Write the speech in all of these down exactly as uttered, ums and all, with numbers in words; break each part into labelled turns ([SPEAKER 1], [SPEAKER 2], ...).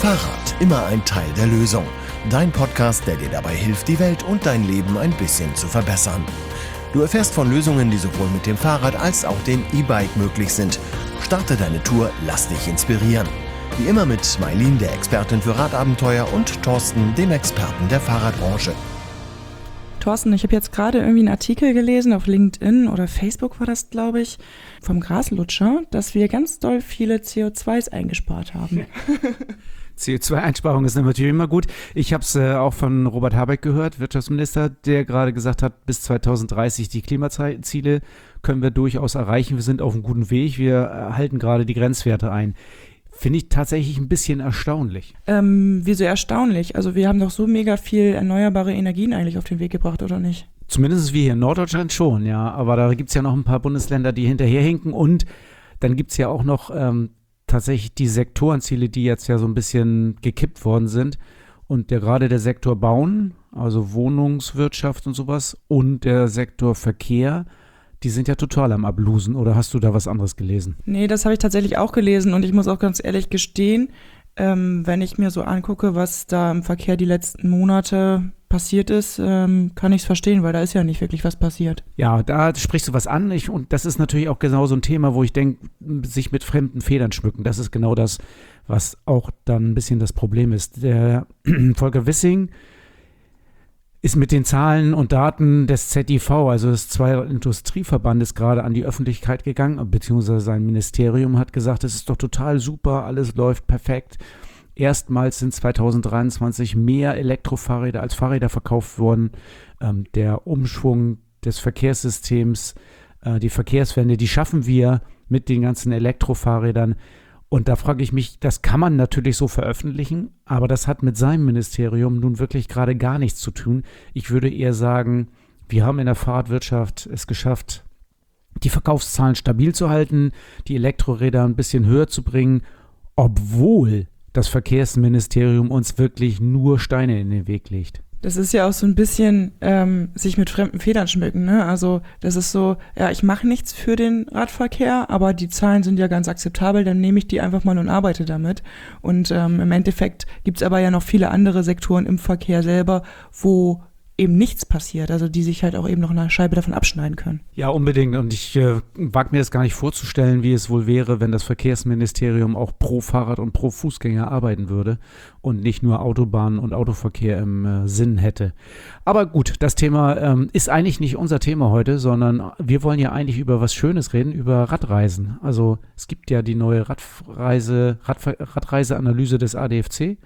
[SPEAKER 1] Fahrrad, immer ein Teil der Lösung. Dein Podcast, der dir dabei hilft, die Welt und dein Leben ein bisschen zu verbessern. Du erfährst von Lösungen, die sowohl mit dem Fahrrad als auch dem E-Bike möglich sind. Starte deine Tour, lass dich inspirieren. Wie immer mit Mailin, der Expertin für Radabenteuer, und Thorsten, dem Experten der Fahrradbranche.
[SPEAKER 2] Thorsten, ich habe jetzt gerade irgendwie einen Artikel gelesen, auf LinkedIn oder Facebook war das, glaube ich, vom Graslutscher, dass wir ganz doll viele C O zwei eingespart haben.
[SPEAKER 3] C O zwei Einsparung ist natürlich immer gut. Ich habe es äh, auch von Robert Habeck gehört, Wirtschaftsminister, der gerade gesagt hat, bis zwanzig dreißig die Klimaziele können wir durchaus erreichen. Wir sind auf einem guten Weg, wir halten gerade die Grenzwerte ein. Finde ich tatsächlich ein bisschen erstaunlich.
[SPEAKER 2] Ähm, wieso erstaunlich? Also wir haben doch so mega viel erneuerbare Energien eigentlich auf den Weg gebracht, oder nicht?
[SPEAKER 3] Zumindest wir hier in Norddeutschland schon, ja. Aber da gibt es ja noch ein paar Bundesländer, die hinterherhinken. Und dann gibt es ja auch noch ähm, tatsächlich die Sektorenziele, die jetzt ja so ein bisschen gekippt worden sind. Und der, gerade der Sektor Bauen, also Wohnungswirtschaft und sowas, und der Sektor Verkehr, die sind ja total am Ablosen. Oder hast du da was anderes gelesen?
[SPEAKER 2] Nee, das habe ich tatsächlich auch gelesen. Und ich muss auch ganz ehrlich gestehen, ähm, wenn ich mir so angucke, was da im Verkehr die letzten Monate passiert ist, ähm, kann ich es verstehen, weil da ist ja nicht wirklich was passiert.
[SPEAKER 3] Ja, da sprichst du was an. Ich, und das ist natürlich auch genau so ein Thema, wo ich denke, sich mit fremden Federn schmücken. Das ist genau das, was auch dann ein bisschen das Problem ist. Der Volker Wissing ist mit den Zahlen und Daten des Z I V, also des Zweier Industrieverbandes, gerade an die Öffentlichkeit gegangen, beziehungsweise sein Ministerium hat gesagt, es ist doch total super, alles läuft perfekt. Erstmals sind zwanzig dreiundzwanzig mehr Elektrofahrräder als Fahrräder verkauft worden. Ähm, der Umschwung des Verkehrssystems, äh, die Verkehrswende, die schaffen wir mit den ganzen Elektrofahrrädern. Und da frage ich mich, das kann man natürlich so veröffentlichen, aber das hat mit seinem Ministerium nun wirklich gerade gar nichts zu tun. Ich würde eher sagen, wir haben in der Fahrradwirtschaft es geschafft, die Verkaufszahlen stabil zu halten, die Elektroräder ein bisschen höher zu bringen, obwohl das Verkehrsministerium uns wirklich nur Steine in den Weg legt.
[SPEAKER 2] Das ist ja auch so ein bisschen ähm, sich mit fremden Federn schmücken, ne? Also das ist so, ja, ich mache nichts für den Radverkehr, aber die Zahlen sind ja ganz akzeptabel, dann nehme ich die einfach mal und arbeite damit. Und ähm, im Endeffekt gibt es aber ja noch viele andere Sektoren im Verkehr selber, wo eben nichts passiert, also die sich halt auch eben noch eine Scheibe davon abschneiden können.
[SPEAKER 3] Ja, unbedingt. Und ich äh, wage mir das gar nicht vorzustellen, wie es wohl wäre, wenn das Verkehrsministerium auch pro Fahrrad und pro Fußgänger arbeiten würde und nicht nur Autobahnen und Autoverkehr im äh, Sinn hätte. Aber gut, das Thema ähm, ist eigentlich nicht unser Thema heute, sondern wir wollen ja eigentlich über was Schönes reden, über Radreisen. Also es gibt ja die neue Radreise, Radver- Radreiseanalyse des A D F C.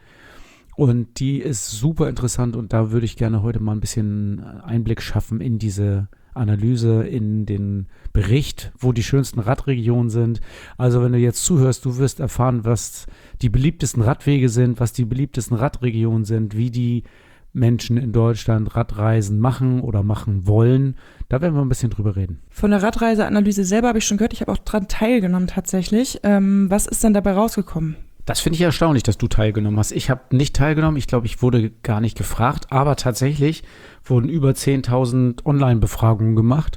[SPEAKER 3] Und die ist super interessant und da würde ich gerne heute mal ein bisschen Einblick schaffen in diese Analyse, in den Bericht, wo die schönsten Radregionen sind. Also wenn du jetzt zuhörst, du wirst erfahren, was die beliebtesten Radwege sind, was die beliebtesten Radregionen sind, wie die Menschen in Deutschland Radreisen machen oder machen wollen. Da werden wir ein bisschen drüber reden.
[SPEAKER 2] Von der Radreiseanalyse selber habe ich schon gehört, ich habe auch dran teilgenommen tatsächlich. Ähm, was ist denn dabei rausgekommen?
[SPEAKER 3] Das finde ich erstaunlich, dass du teilgenommen hast. Ich habe nicht teilgenommen. Ich glaube, ich wurde gar nicht gefragt. Aber tatsächlich wurden über zehntausend Online-Befragungen gemacht.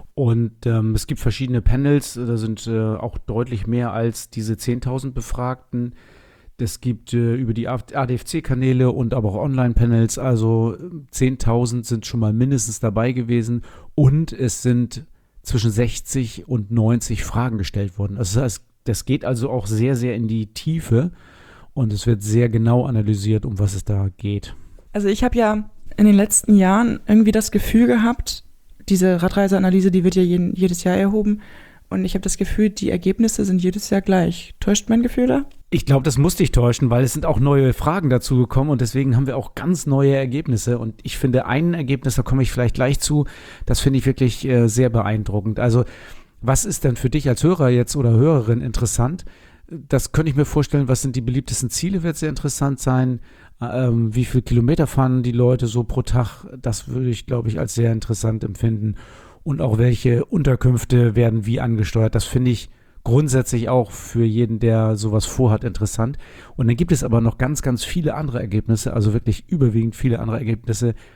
[SPEAKER 3] Und ähm, es gibt verschiedene Panels. Da sind äh, auch deutlich mehr als diese zehntausend Befragten. Es gibt äh, über die A D F C-Kanäle und aber auch Online-Panels. Also zehntausend sind schon mal mindestens dabei gewesen. Und es sind zwischen sechzig und neunzig Fragen gestellt worden. Also das heißt, das geht also auch sehr, sehr in die Tiefe und es wird sehr genau analysiert, um was es da geht.
[SPEAKER 2] Also ich habe ja in den letzten Jahren irgendwie das Gefühl gehabt, diese Radreiseanalyse, die wird ja jeden, jedes Jahr erhoben und ich habe das Gefühl, die Ergebnisse sind jedes Jahr gleich. Täuscht mein Gefühl da?
[SPEAKER 3] Ich glaube, das muss dich täuschen, weil es sind auch neue Fragen dazu gekommen und deswegen haben wir auch ganz neue Ergebnisse und ich finde ein Ergebnis, da komme ich vielleicht gleich zu, das finde ich wirklich äh, sehr beeindruckend. Also was ist denn für dich als Hörer jetzt oder Hörerin interessant? Das könnte ich mir vorstellen, was sind die beliebtesten Ziele, wird sehr interessant sein. Ähm, wie viel Kilometer fahren die Leute so pro Tag? Das würde ich, glaube ich, als sehr interessant empfinden. Und auch welche Unterkünfte werden wie angesteuert? Das finde ich grundsätzlich auch für jeden, der sowas vorhat, interessant. Und dann gibt es aber noch ganz, ganz viele andere Ergebnisse, also wirklich überwiegend viele andere Ergebnisse,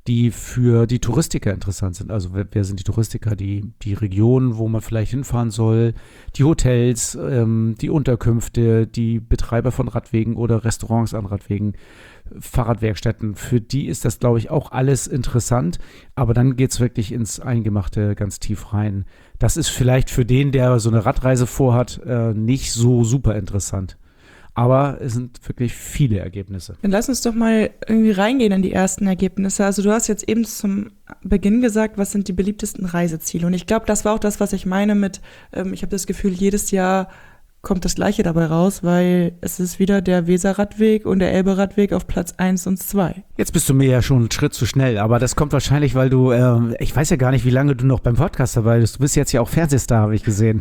[SPEAKER 3] die für die Touristiker interessant sind. Also wer, wer sind die Touristiker? Die, die Regionen, wo man vielleicht hinfahren soll, die Hotels, ähm, die Unterkünfte, die Betreiber von Radwegen oder Restaurants an Radwegen, Fahrradwerkstätten. Für die ist das, glaube ich, auch alles interessant. Aber dann geht es wirklich ins Eingemachte ganz tief rein. Das ist vielleicht für den, der so eine Radreise vorhat, äh, nicht so super interessant. Aber es sind wirklich viele Ergebnisse.
[SPEAKER 2] Dann lass uns doch mal irgendwie reingehen in die ersten Ergebnisse. Also du hast jetzt eben zum Beginn gesagt, was sind die beliebtesten Reiseziele? Und ich glaube, das war auch das, was ich meine mit, ähm, ich habe das Gefühl, jedes Jahr kommt das Gleiche dabei raus, weil es ist wieder der Weserradweg und der Elberadweg auf Platz eins und zwei.
[SPEAKER 3] Jetzt bist du mir ja schon einen Schritt zu schnell, aber das kommt wahrscheinlich, weil du, äh, ich weiß ja gar nicht, wie lange du noch beim Podcast dabei bist. Du bist jetzt ja auch Fernsehstar, habe ich gesehen.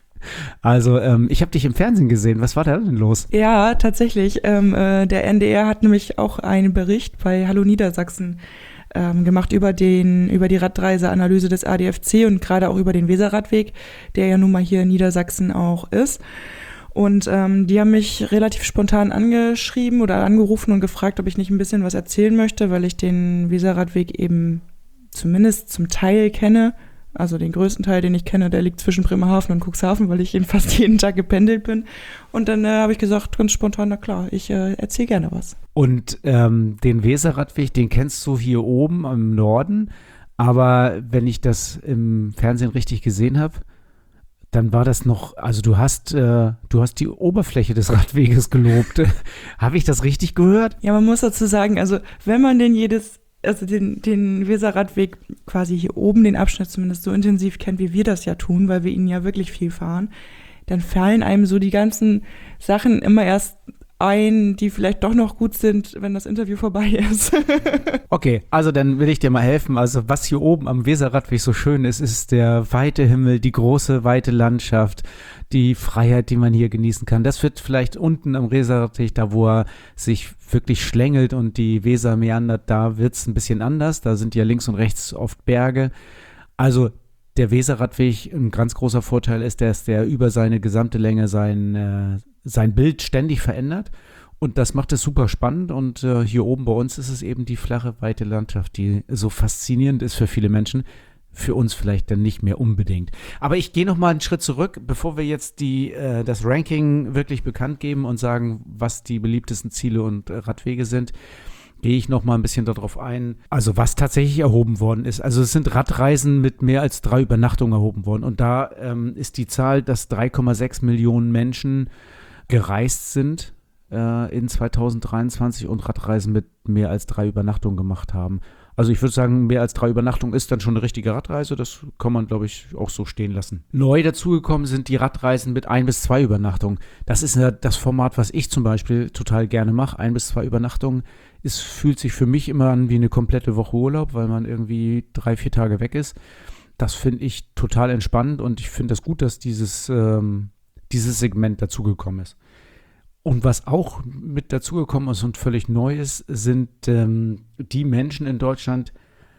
[SPEAKER 3] Also ähm, ich habe dich im Fernsehen gesehen. Was war da denn los?
[SPEAKER 2] Ja, tatsächlich. Ähm, äh, der N D R hat nämlich auch einen Bericht bei Hallo Niedersachsen ähm, gemacht über den über die Radreiseanalyse des A D F C und gerade auch über den Weserradweg, der ja nun mal hier in Niedersachsen auch ist. Und ähm, die haben mich relativ spontan angeschrieben oder angerufen und gefragt, ob ich nicht ein bisschen was erzählen möchte, weil ich den Weserradweg eben zumindest zum Teil kenne. Also den größten Teil, den ich kenne, der liegt zwischen Bremerhaven und Cuxhaven, weil ich eben fast jeden Tag gependelt bin. Und dann äh, habe ich gesagt, ganz spontan, na klar, ich äh, erzähle gerne was.
[SPEAKER 3] Und ähm, den Weserradweg, den kennst du hier oben im Norden. Aber wenn ich das im Fernsehen richtig gesehen habe, dann war das noch, also du hast, äh, du hast die Oberfläche des Radweges gelobt. Habe ich das richtig gehört?
[SPEAKER 2] Ja, man muss dazu sagen, also wenn man den jedes also den, den Weserradweg quasi hier oben, den Abschnitt zumindest so intensiv kennt, wie wir das ja tun, weil wir ihn ja wirklich viel fahren, dann fallen einem so die ganzen Sachen immer erst ein, die vielleicht doch noch gut sind, wenn das Interview vorbei ist.
[SPEAKER 3] Okay, also dann will ich dir mal helfen. Also was hier oben am Weserradweg so schön ist, ist der weite Himmel, die große, weite Landschaft, die Freiheit, die man hier genießen kann. Das wird vielleicht unten am Weserradweg, da wo er sich wirklich schlängelt und die Weser meandert, da wird es ein bisschen anders. Da sind ja links und rechts oft Berge. Also der Weserradweg, ein ganz großer Vorteil ist, dass der über seine gesamte Länge sein, äh, sein Bild ständig verändert. Und das macht es super spannend. Und äh, hier oben bei uns ist es eben die flache, weite Landschaft, die so faszinierend ist für viele Menschen. Für uns vielleicht dann nicht mehr unbedingt. Aber ich gehe noch mal einen Schritt zurück, bevor wir jetzt die, äh, das Ranking wirklich bekannt geben und sagen, was die beliebtesten Ziele und äh, Radwege sind, gehe ich noch mal ein bisschen darauf ein, also was tatsächlich erhoben worden ist. Also es sind Radreisen mit mehr als drei Übernachtungen erhoben worden. Und da ähm, ist die Zahl, dass drei Komma sechs Millionen Menschen gereist sind äh, in zweitausenddreiundzwanzig und Radreisen mit mehr als drei Übernachtungen gemacht haben. Also ich würde sagen, mehr als drei Übernachtungen ist dann schon eine richtige Radreise. Das kann man, glaube ich, auch so stehen lassen. Neu dazugekommen sind die Radreisen mit ein bis zwei Übernachtungen. Das ist ja das Format, was ich zum Beispiel total gerne mache. Ein bis zwei Übernachtungen. Es fühlt sich für mich immer an wie eine komplette Woche Urlaub, weil man irgendwie drei, vier Tage weg ist. Das finde ich total entspannend und ich finde das gut, dass dieses, ähm, dieses Segment dazugekommen ist. Und was auch mit dazugekommen ist und völlig neu ist, sind ähm, die Menschen in Deutschland,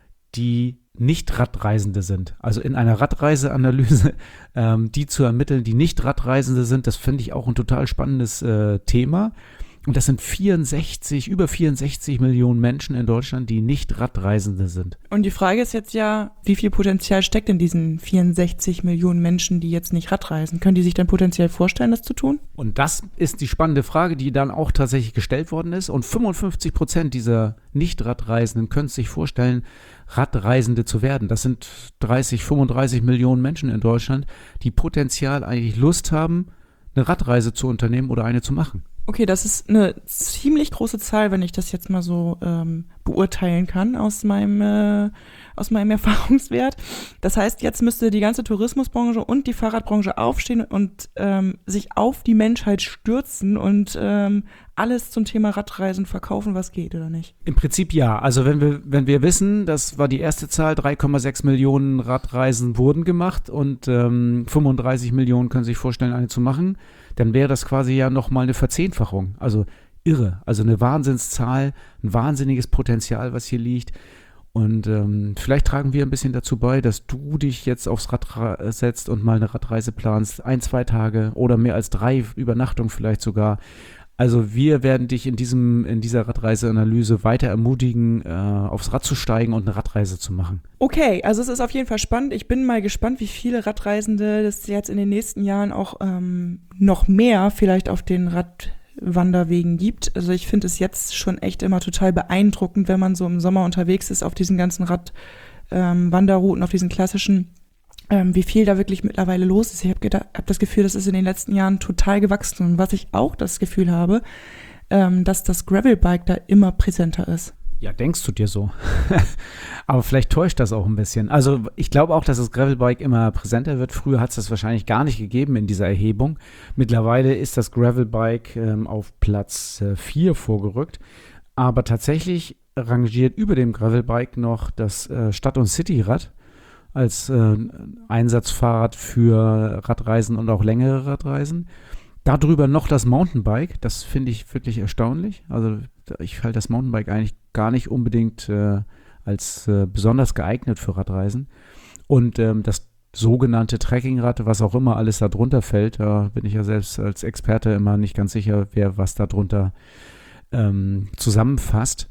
[SPEAKER 3] die nicht Radreisende sind. Also in einer Radreiseanalyse, ähm, die zu ermitteln, die nicht Radreisende sind, das finde ich auch ein total spannendes äh, Thema. Und das sind vierundsechzig, über vierundsechzig Millionen Menschen in Deutschland, die nicht Radreisende sind.
[SPEAKER 2] Und die Frage ist jetzt ja, wie viel Potenzial steckt in diesen vierundsechzig Millionen Menschen, die jetzt nicht Radreisen? Können die sich dann potenziell vorstellen, das zu tun?
[SPEAKER 3] Und das ist die spannende Frage, die dann auch tatsächlich gestellt worden ist. Und fünfundfünfzig Prozent dieser Nicht-Radreisenden können sich vorstellen, Radreisende zu werden. Das sind dreißig, fünfunddreißig Millionen Menschen in Deutschland, die potenziell eigentlich Lust haben, eine Radreise zu unternehmen oder eine zu machen.
[SPEAKER 2] Okay, das ist eine ziemlich große Zahl, wenn ich das jetzt mal so ähm, beurteilen kann aus meinem, äh, aus meinem Erfahrungswert. Das heißt, jetzt müsste die ganze Tourismusbranche und die Fahrradbranche aufstehen und ähm, sich auf die Menschheit stürzen und ähm, alles zum Thema Radreisen verkaufen, was geht, oder nicht?
[SPEAKER 3] Im Prinzip ja. Also wenn wir, wenn wir wissen, das war die erste Zahl, drei Komma sechs Millionen Radreisen wurden gemacht und ähm, fünfunddreißig Millionen können sich vorstellen, eine zu machen, dann wäre das quasi ja nochmal eine Verzehnfachung. Also irre. Also eine Wahnsinnszahl, ein wahnsinniges Potenzial, was hier liegt. Und ähm, vielleicht tragen wir ein bisschen dazu bei, dass du dich jetzt aufs Rad ra- setzt und mal eine Radreise planst. Ein, zwei Tage oder mehr als drei Übernachtungen vielleicht sogar. Also wir werden dich in diesem in dieser Radreiseanalyse weiter ermutigen, äh, aufs Rad zu steigen und eine Radreise zu machen.
[SPEAKER 2] Okay, also es ist auf jeden Fall spannend. Ich bin mal gespannt, wie viele Radreisende das jetzt in den nächsten Jahren auch ähm, noch mehr vielleicht auf den Radwanderwegen gibt. Also ich finde es jetzt schon echt immer total beeindruckend, wenn man so im Sommer unterwegs ist auf diesen ganzen Radwanderrouten, ähm, auf diesen klassischen, ähm, wie viel da wirklich mittlerweile los ist. Ich habe hab das Gefühl, das ist in den letzten Jahren total gewachsen. Und was ich auch das Gefühl habe, ähm, dass das Gravelbike da immer präsenter ist.
[SPEAKER 3] Ja, denkst du dir so. Aber vielleicht täuscht das auch ein bisschen. Also ich glaube auch, dass das Gravelbike immer präsenter wird. Früher hat es das wahrscheinlich gar nicht gegeben in dieser Erhebung. Mittlerweile ist das Gravelbike ähm, auf Platz vier äh, vorgerückt. Aber tatsächlich rangiert über dem Gravelbike noch das äh, Stadt- und Cityrad als äh, Einsatzfahrrad für Radreisen und auch längere Radreisen. Darüber noch das Mountainbike, das finde ich wirklich erstaunlich. Also ich halte das Mountainbike eigentlich gar nicht unbedingt äh, als äh, besonders geeignet für Radreisen. Und ähm, das sogenannte Trekkingrad, was auch immer alles da drunter fällt, da bin ich ja selbst als Experte immer nicht ganz sicher, wer was da drunter ähm, zusammenfasst.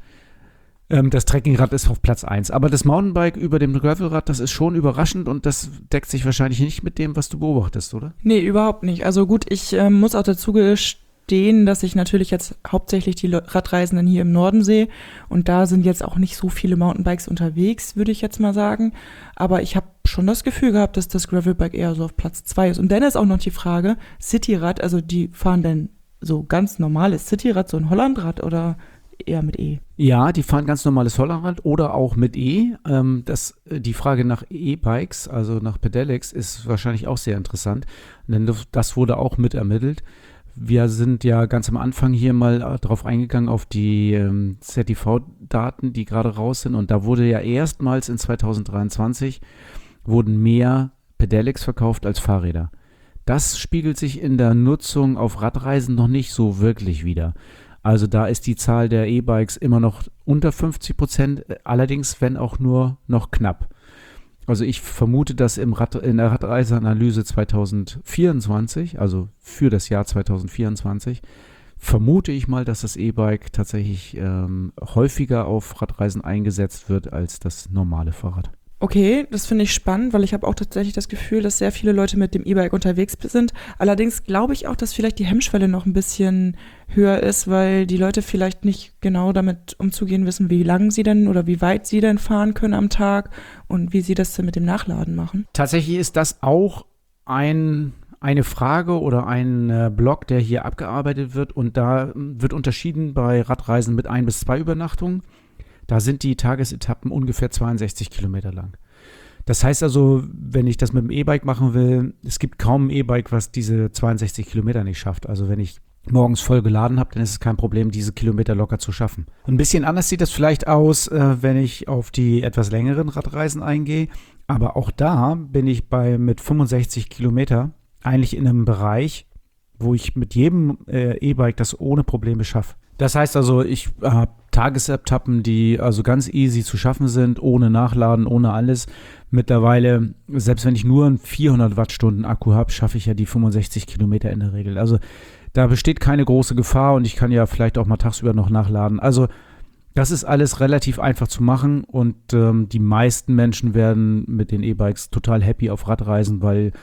[SPEAKER 3] Das Trekkingrad ist auf Platz eins. Aber das Mountainbike über dem Gravelrad, das ist schon überraschend und das deckt sich wahrscheinlich nicht mit dem, was du beobachtest, oder?
[SPEAKER 2] Nee, überhaupt nicht. Also gut, ich äh, muss auch dazu gestehen, dass ich natürlich jetzt hauptsächlich die Radreisenden hier im Norden sehe und da sind jetzt auch nicht so viele Mountainbikes unterwegs, würde ich jetzt mal sagen. Aber ich habe schon das Gefühl gehabt, dass das Gravelbike eher so auf Platz zwei ist. Und dann ist auch noch die Frage, Cityrad, also die fahren denn so ganz normales Cityrad, so ein Hollandrad oder eher mit E?
[SPEAKER 3] Ja, die fahren ganz normales Hollandrad oder auch mit E. Ähm, das, die Frage nach E-Bikes, also nach Pedelecs, ist wahrscheinlich auch sehr interessant, denn das wurde auch mit ermittelt. Wir sind ja ganz am Anfang hier mal drauf eingegangen auf die ähm, Z T V-Daten, die gerade raus sind und da wurde ja erstmals in zwanzig dreiundzwanzig wurden mehr Pedelecs verkauft als Fahrräder. Das spiegelt sich in der Nutzung auf Radreisen noch nicht so wirklich wider. Also da ist die Zahl der E-Bikes immer noch unter fünfzig Prozent, allerdings wenn auch nur noch knapp. Also ich vermute, dass im Rad, in der Radreiseanalyse zwanzig vierundzwanzig, also für das Jahr zwanzig vierundzwanzig, vermute ich mal, dass das E-Bike tatsächlich ähm, häufiger auf Radreisen eingesetzt wird als das normale Fahrrad.
[SPEAKER 2] Okay, das finde ich spannend, weil ich habe auch tatsächlich das Gefühl, dass sehr viele Leute mit dem E-Bike unterwegs sind. Allerdings glaube ich auch, dass vielleicht die Hemmschwelle noch ein bisschen höher ist, weil die Leute vielleicht nicht genau damit umzugehen wissen, wie lang sie denn oder wie weit sie denn fahren können am Tag und wie sie das denn mit dem Nachladen machen.
[SPEAKER 3] Tatsächlich ist das auch ein, eine Frage oder ein äh, Block, der hier abgearbeitet wird und da wird unterschieden bei Radreisen mit ein bis zwei Übernachtungen. Da sind die Tagesetappen ungefähr zweiundsechzig Kilometer lang. Das heißt also, wenn ich das mit dem E-Bike machen will, es gibt kaum ein E-Bike, was diese zweiundsechzig Kilometer nicht schafft. Also wenn ich morgens voll geladen habe, dann ist es kein Problem, diese Kilometer locker zu schaffen. Ein bisschen anders sieht das vielleicht aus, äh, wenn ich auf die etwas längeren Radreisen eingehe. Aber auch da bin ich bei mit fünfundsechzig Kilometer eigentlich in einem Bereich, wo ich mit jedem äh, E-Bike das ohne Probleme schaffe. Das heißt also, ich habe Tagesetappen, die also ganz easy zu schaffen sind, ohne Nachladen, ohne alles. Mittlerweile, selbst wenn ich nur einen vierhundert Wattstunden Akku habe, schaffe ich ja die fünfundsechzig Kilometer in der Regel. Also da besteht keine große Gefahr und ich kann ja vielleicht auch mal tagsüber noch nachladen. Also das ist alles relativ einfach zu machen und ähm, die meisten Menschen werden mit den E-Bikes total happy auf Radreisen, weil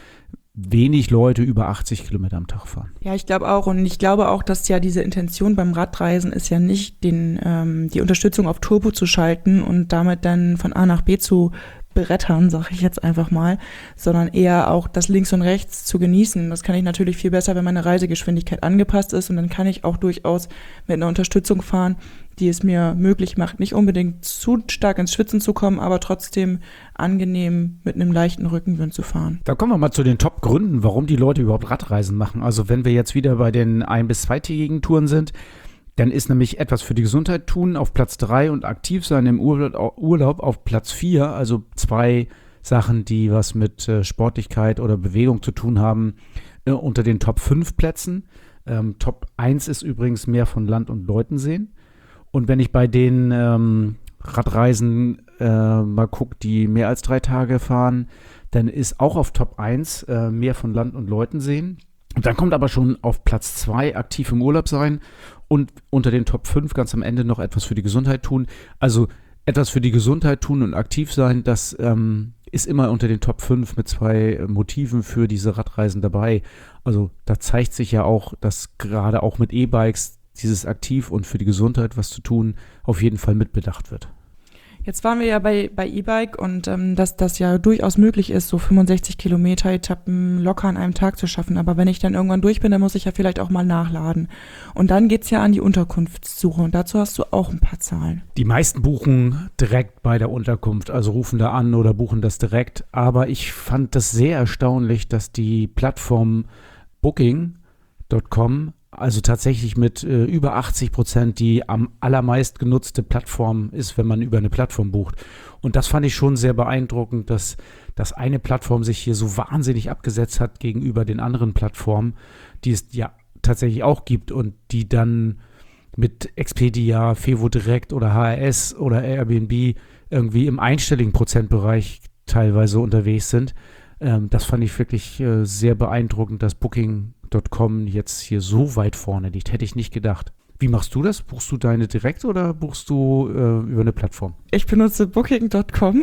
[SPEAKER 3] wenig Leute über achtzig Kilometer am Tag fahren.
[SPEAKER 2] Ja, ich glaube auch. Und ich glaube auch, dass ja diese Intention beim Radreisen ist ja nicht, den, ähm, die Unterstützung auf Turbo zu schalten und damit dann von A nach B zu berettern, sage ich jetzt einfach mal, sondern eher auch das links und rechts zu genießen. Das kann ich natürlich viel besser, wenn meine Reisegeschwindigkeit angepasst ist und dann kann ich auch durchaus mit einer Unterstützung fahren, die es mir möglich macht, nicht unbedingt zu stark ins Schwitzen zu kommen, aber trotzdem angenehm mit einem leichten Rückenwind zu fahren.
[SPEAKER 3] Da kommen wir mal zu den Top-Gründen, warum die Leute überhaupt Radreisen machen. Also wenn wir jetzt wieder bei den ein- bis zweitägigen Touren sind, dann ist nämlich etwas für die Gesundheit tun auf Platz drei und aktiv sein im Urlaub auf Platz vier. Also zwei Sachen, die was mit äh, Sportlichkeit oder Bewegung zu tun haben, äh, unter den Top fünf Plätzen. Ähm, Top eins ist übrigens mehr von Land und Leuten sehen. Und wenn ich bei den ähm, Radreisen äh, mal gucke, die mehr als drei Tage fahren, dann ist auch auf Top eins äh, mehr von Land und Leuten sehen. Dann kommt aber schon auf Platz zwei aktiv im Urlaub sein und unter den Top fünf ganz am Ende noch etwas für die Gesundheit tun. Also etwas für die Gesundheit tun und aktiv sein, das ähm, ist immer unter den Top fünf mit zwei Motiven für diese Radreisen dabei. Also da zeigt sich ja auch, dass gerade auch mit E-Bikes dieses aktiv und für die Gesundheit was zu tun auf jeden Fall mitbedacht wird.
[SPEAKER 2] Jetzt waren wir ja bei, bei E-Bike und ähm, dass das ja durchaus möglich ist, so fünfundsechzig Kilometer Etappen locker an einem Tag zu schaffen. Aber wenn ich dann irgendwann durch bin, dann muss ich ja vielleicht auch mal nachladen. Und dann geht's ja an die Unterkunftssuche und dazu hast du auch ein paar Zahlen.
[SPEAKER 3] Die meisten buchen direkt bei der Unterkunft, also rufen da an oder buchen das direkt. Aber ich fand das sehr erstaunlich, dass die Plattform Booking Punkt com also tatsächlich mit äh, über achtzig Prozent die am allermeist genutzte Plattform ist, wenn man über eine Plattform bucht. Und das fand ich schon sehr beeindruckend, dass, dass eine Plattform sich hier so wahnsinnig abgesetzt hat gegenüber den anderen Plattformen, die es ja tatsächlich auch gibt und die dann mit Expedia, Fevo Direkt oder H R S oder Airbnb irgendwie im einstelligen Prozentbereich teilweise unterwegs sind. Ähm, das fand ich wirklich äh, sehr beeindruckend, dass Booking Punkt com jetzt hier so weit vorne liegt. Hätte ich nicht gedacht. Wie machst du das? Buchst du deine direkt oder buchst du äh, über eine Plattform?
[SPEAKER 2] Ich benutze Booking Punkt com,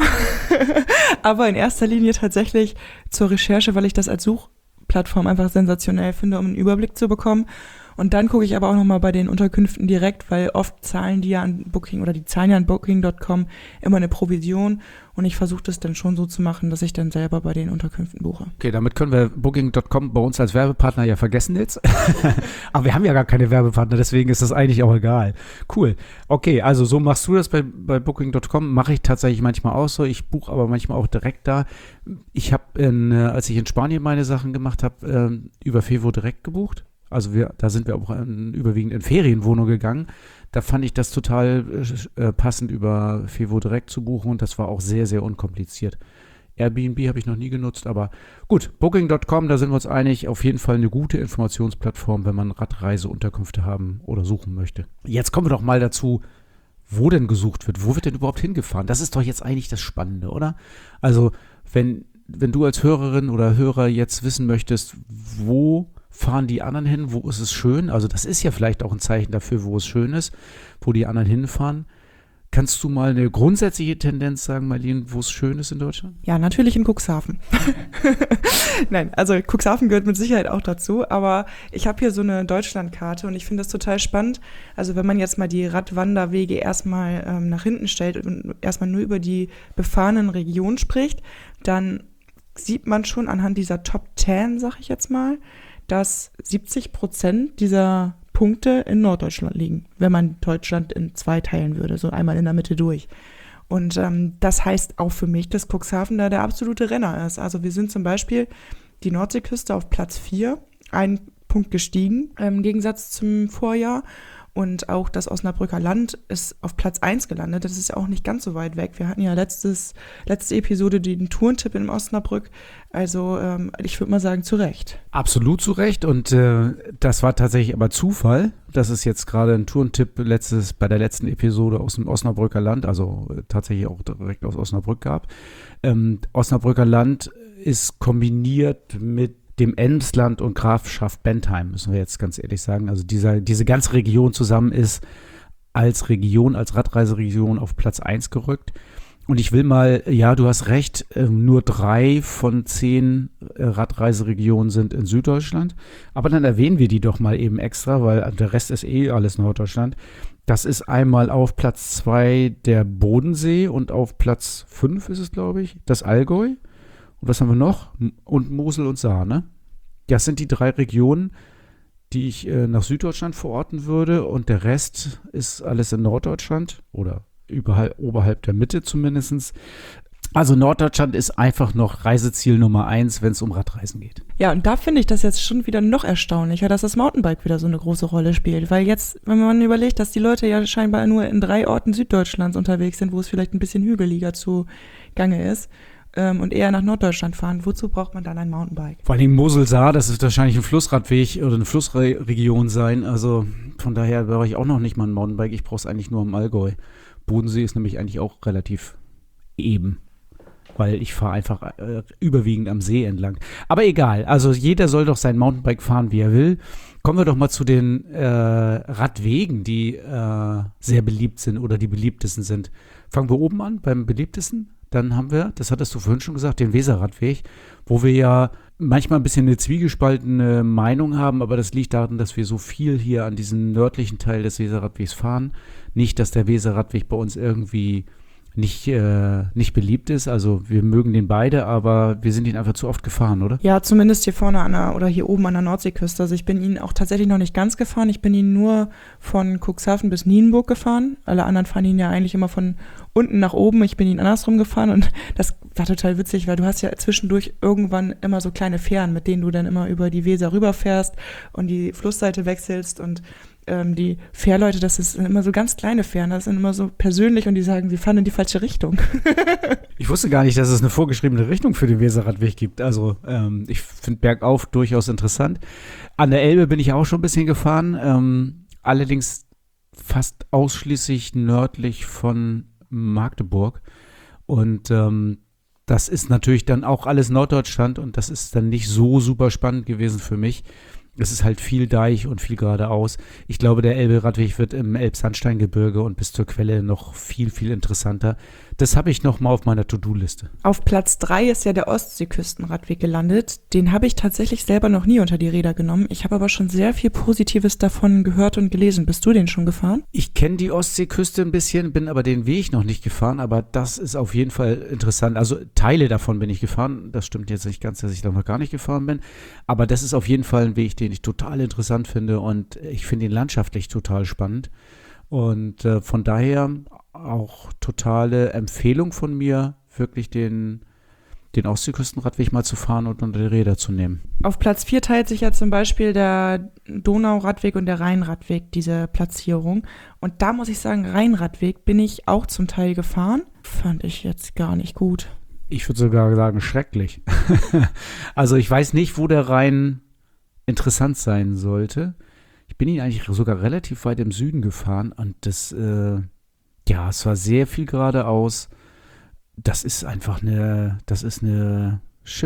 [SPEAKER 2] aber in erster Linie tatsächlich zur Recherche, weil ich das als Suchplattform einfach sensationell finde, um einen Überblick zu bekommen. Und dann gucke ich aber auch nochmal bei den Unterkünften direkt, weil oft zahlen die ja an Booking oder die zahlen ja an Booking Punkt com immer eine Provision und ich versuche das dann schon so zu machen, dass ich dann selber bei den Unterkünften buche.
[SPEAKER 3] Okay, damit können wir Booking Punkt com bei uns als Werbepartner ja vergessen jetzt. Aber wir haben ja gar keine Werbepartner, deswegen ist das eigentlich auch egal. Cool. Okay, also so machst du das bei, bei Booking Punkt com, mache ich tatsächlich manchmal auch so. Ich buche aber manchmal auch direkt da. Ich habe, als ich in Spanien meine Sachen gemacht habe, äh, über Fevo direkt gebucht. Also wir, da sind wir auch in, überwiegend in Ferienwohnungen gegangen. Da fand ich das total äh, passend, über Fevo direkt zu buchen und das war auch sehr, sehr unkompliziert. Airbnb habe ich noch nie genutzt, aber gut, Booking Punkt com, da sind wir uns einig, auf jeden Fall eine gute Informationsplattform, wenn man Radreiseunterkünfte haben oder suchen möchte. Jetzt kommen wir doch mal dazu, wo denn gesucht wird. Wo wird denn überhaupt hingefahren? Das ist doch jetzt eigentlich das Spannende, oder? Also wenn, wenn du als Hörerin oder Hörer jetzt wissen möchtest, wo fahren die anderen hin, wo ist es schön? Also das ist ja vielleicht auch ein Zeichen dafür, wo es schön ist, wo die anderen hinfahren. Kannst du mal eine grundsätzliche Tendenz sagen, Marlene, wo es schön ist in Deutschland?
[SPEAKER 2] Ja, natürlich in Cuxhaven. Nein, also Cuxhaven gehört mit Sicherheit auch dazu, aber ich habe hier so eine Deutschlandkarte und ich finde das total spannend. Also wenn man jetzt mal die Radwanderwege erstmal ähm, nach hinten stellt und erstmal nur über die befahrenen Regionen spricht, dann sieht man schon anhand dieser Top zehn, sag ich jetzt mal, dass siebzig Prozent dieser Punkte in Norddeutschland liegen, wenn man Deutschland in zwei teilen würde, so einmal in der Mitte durch. Und ähm, das heißt auch für mich, dass Cuxhaven da der absolute Renner ist. Also wir sind zum Beispiel die Nordseeküste auf Platz vier, ein Punkt gestiegen im Gegensatz zum Vorjahr. Und auch das Osnabrücker Land ist auf Platz eins gelandet. Das ist ja auch nicht ganz so weit weg. Wir hatten ja letztes, letzte Episode den Tourentipp in Osnabrück. Also ähm, ich würde mal sagen, zu Recht.
[SPEAKER 3] Absolut zu Recht. Und äh, das war tatsächlich aber Zufall, dass es jetzt gerade einen Tourentipp letztes, bei der letzten Episode aus dem Osnabrücker Land, also äh, tatsächlich auch direkt aus Osnabrück gab. Ähm, Osnabrücker Land ist kombiniert mit dem Emsland und Grafschaft Bentheim, müssen wir jetzt ganz ehrlich sagen. Also dieser, diese ganze Region zusammen ist als Region, als Radreiseregion auf Platz eins gerückt. Und ich will mal, ja, du hast recht, äh, nur drei von zehn äh, Radreiseregionen sind in Süddeutschland. Aber dann erwähnen wir die doch mal eben extra, weil der Rest ist eh alles Norddeutschland. Das ist einmal auf Platz zwei der Bodensee und auf Platz fünf ist es, glaube ich, das Allgäu. Und was haben wir noch? Und Mosel und Saar, ne? Das sind die drei Regionen, die ich äh, nach Süddeutschland verorten würde. Und der Rest ist alles in Norddeutschland oder überhalb, oberhalb der Mitte zumindest. Also Norddeutschland ist einfach noch Reiseziel Nummer eins, wenn es um Radreisen geht.
[SPEAKER 2] Ja, und da finde ich das jetzt schon wieder noch erstaunlicher, dass das Mountainbike wieder so eine große Rolle spielt. Weil jetzt, wenn man überlegt, dass die Leute ja scheinbar nur in drei Orten Süddeutschlands unterwegs sind, wo es vielleicht ein bisschen hügeliger zugange ist, und eher nach Norddeutschland fahren, wozu braucht man dann ein Mountainbike?
[SPEAKER 3] Vor allem Mosel-Saar, das wird wahrscheinlich ein Flussradweg oder eine Flussregion sein. Also von daher brauche ich auch noch nicht mal ein Mountainbike. Ich brauche es eigentlich nur im Allgäu. Bodensee ist nämlich eigentlich auch relativ eben. weil ich fahre einfach äh, überwiegend am See entlang. Aber egal, also jeder soll doch sein Mountainbike fahren, wie er will. Kommen wir doch mal zu den äh, Radwegen, die äh, sehr beliebt sind oder die beliebtesten sind. Fangen wir oben an, beim beliebtesten. Dann haben wir, das hattest du vorhin schon gesagt, den Weserradweg, wo wir ja manchmal ein bisschen eine zwiegespaltene Meinung haben, aber das liegt daran, dass wir so viel hier an diesem nördlichen Teil des Weserradwegs fahren. Nicht, dass der Weserradweg bei uns irgendwie nicht, äh, nicht beliebt ist. Also wir mögen den beide, aber wir sind ihn einfach zu oft gefahren, oder?
[SPEAKER 2] Ja, zumindest hier vorne an der, oder hier oben an der Nordseeküste. Also ich bin ihn auch tatsächlich noch nicht ganz gefahren. Ich bin ihn nur von Cuxhaven bis Nienburg gefahren. Alle anderen fahren ihn ja eigentlich immer von unten nach oben. Ich bin ihn andersrum gefahren und das war total witzig, weil du hast ja zwischendurch irgendwann immer so kleine Fähren, mit denen du dann immer über die Weser rüberfährst und die Flussseite wechselst und ähm, die Fährleute, das sind immer so ganz kleine Fähren, das sind immer so persönlich und die sagen, sie fahren in die falsche Richtung.
[SPEAKER 3] Ich wusste gar nicht, dass es eine vorgeschriebene Richtung für den Weserradweg gibt. Also ähm, ich finde bergauf durchaus interessant. An der Elbe bin ich auch schon ein bisschen gefahren, ähm, allerdings fast ausschließlich nördlich von Magdeburg. Und ähm, das ist natürlich dann auch alles Norddeutschland und das ist dann nicht so super spannend gewesen für mich. Es ist halt viel Deich und viel geradeaus. Ich glaube, der Elbe-Radweg wird im Elbsandsteingebirge und bis zur Quelle noch viel, viel interessanter. Das habe ich noch mal auf meiner To-Do-Liste.
[SPEAKER 2] Auf Platz drei ist ja der Ostseeküstenradweg gelandet. Den habe ich tatsächlich selber noch nie unter die Räder genommen. Ich habe aber schon sehr viel Positives davon gehört und gelesen. Bist du den schon gefahren?
[SPEAKER 3] Ich kenne die Ostseeküste ein bisschen, bin aber den Weg noch nicht gefahren. Aber das ist auf jeden Fall interessant. Also Teile davon bin ich gefahren. Das stimmt jetzt nicht ganz, dass ich da noch gar nicht gefahren bin. Aber das ist auf jeden Fall ein Weg, den ich total interessant finde. Und ich finde ihn landschaftlich total spannend. Und äh, von daher auch totale Empfehlung von mir, wirklich den, den Ostseeküstenradweg mal zu fahren und unter die Räder zu nehmen.
[SPEAKER 2] Auf Platz vier teilt sich ja zum Beispiel der Donauradweg und der Rheinradweg, diese Platzierung. Und da muss ich sagen, Rheinradweg bin ich auch zum Teil gefahren. Fand ich jetzt gar nicht gut.
[SPEAKER 3] Ich würde sogar sagen, schrecklich. Also ich weiß nicht, wo der Rhein interessant sein sollte. Ich bin ihn eigentlich sogar relativ weit im Süden gefahren und das, äh, ja, es war sehr viel geradeaus. Das ist einfach eine, das ist eine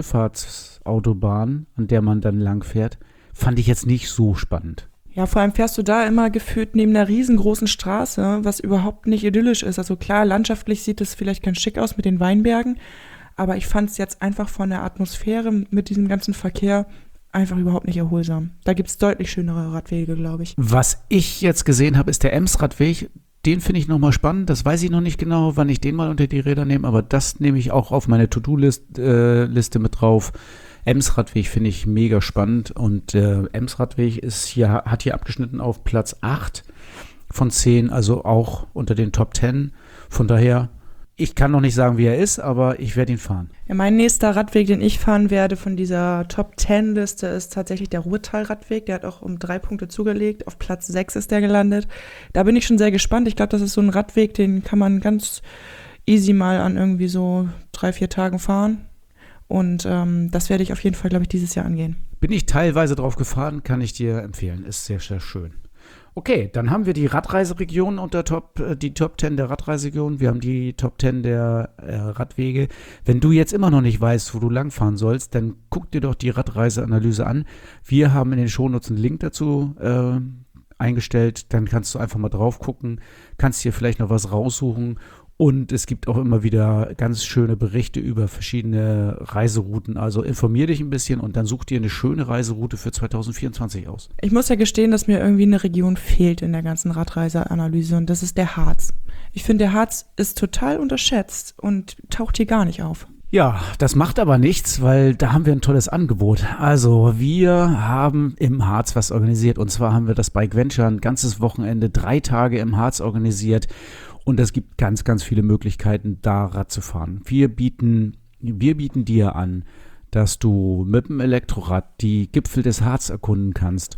[SPEAKER 3] Schifffahrtsautobahn, an der man dann lang fährt. Fand ich jetzt nicht so spannend.
[SPEAKER 2] Ja, vor allem fährst du da immer gefühlt neben einer riesengroßen Straße, was überhaupt nicht idyllisch ist. Also klar, landschaftlich sieht es vielleicht ganz schick aus mit den Weinbergen, aber ich fand es jetzt einfach von der Atmosphäre mit diesem ganzen Verkehr einfach überhaupt nicht erholsam. Da gibt es deutlich schönere Radwege, glaube ich.
[SPEAKER 3] Was ich jetzt gesehen habe, ist der Emsradweg. Den finde ich nochmal spannend. Das weiß ich noch nicht genau, wann ich den mal unter die Räder nehme, aber das nehme ich auch auf meine To-Do-Liste äh, Liste mit drauf. Emsradweg finde ich mega spannend und äh, Emsradweg ist hier, hat hier abgeschnitten auf Platz acht von zehn, also auch unter den Top zehn. Von daher, ich kann noch nicht sagen, wie er ist, aber ich werde ihn fahren.
[SPEAKER 2] Ja, mein nächster Radweg, den ich fahren werde von dieser Top zehn Liste, ist tatsächlich der Ruhrtal-Radweg. Der hat auch um drei Punkte zugelegt. Auf Platz sechs ist der gelandet. Da bin ich schon sehr gespannt. Ich glaube, das ist so ein Radweg, den kann man ganz easy mal an irgendwie so drei, vier Tagen fahren. Und ähm, das werde ich auf jeden Fall, glaube ich, dieses Jahr angehen.
[SPEAKER 3] Bin ich teilweise drauf gefahren, kann ich dir empfehlen. Ist sehr, sehr schön. Okay, dann haben wir die Radreiseregionen unter Top, die Top zehn der Radreiseregionen. Wir haben die Top zehn der äh, Radwege. Wenn du jetzt immer noch nicht weißt, wo du langfahren sollst, dann guck dir doch die Radreiseanalyse an. Wir haben in den Shownotes einen Link dazu äh, eingestellt. Dann kannst du einfach mal drauf gucken, kannst dir vielleicht noch was raussuchen. Und es gibt auch immer wieder ganz schöne Berichte über verschiedene Reiserouten. Also informier dich ein bisschen und dann such dir eine schöne Reiseroute für zwanzig vierundzwanzig aus.
[SPEAKER 2] Ich muss ja gestehen, dass mir irgendwie eine Region fehlt in der ganzen Radreiseanalyse und das ist der Harz. Ich finde, der Harz ist total unterschätzt und taucht hier gar nicht auf.
[SPEAKER 3] Ja, das macht aber nichts, weil da haben wir ein tolles Angebot. Also wir haben im Harz was organisiert und zwar haben wir das Bike Venture ein ganzes Wochenende, drei Tage im Harz organisiert. Und es gibt ganz, ganz viele Möglichkeiten, da Rad zu fahren. Wir bieten, wir bieten dir an, dass du mit dem Elektrorad die Gipfel des Harz erkunden kannst.